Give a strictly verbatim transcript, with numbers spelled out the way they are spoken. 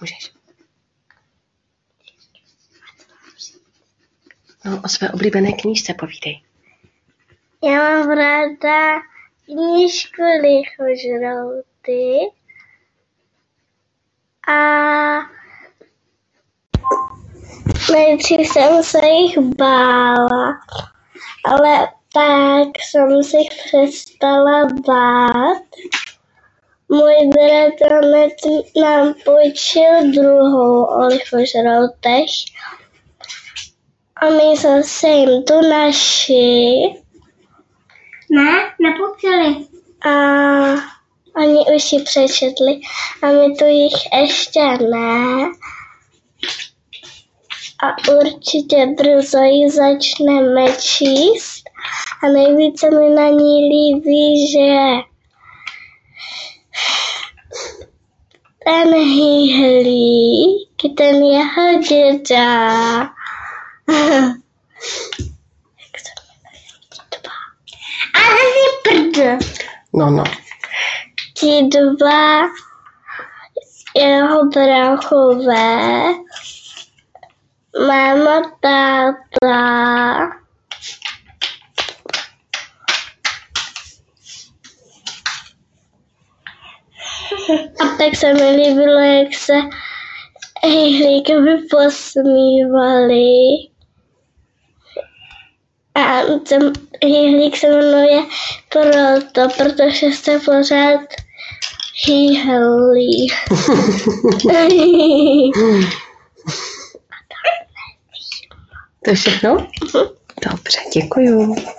Můžeš. No, o své oblíbené knížce povídej. Já mám ráda knížku Lichožrouty a nejdřív jsem se jich bála, ale tak jsem se jich přestala bát. Můj bratranec nám půjčil druhou o lichožroutech a my zase jim tu naši. Ne, nepůjčili. A oni už ji přečetli a my tu jich ještě ne. A určitě brzo ji začneme číst a nejvíce mi na ní líbí, že ten Hýhlík, ten jeho děda. Jak se jmenuje? Dva. Ale si prd. No, no. Ti dva jeho bráchové, máma, táta, a tak se mi líbilo, jak se Hýhlíkovi posmívali. A ten Hýhlík se jmenuje proto, protože se pořád hýhlí. To je všechno? Dobře, děkuju.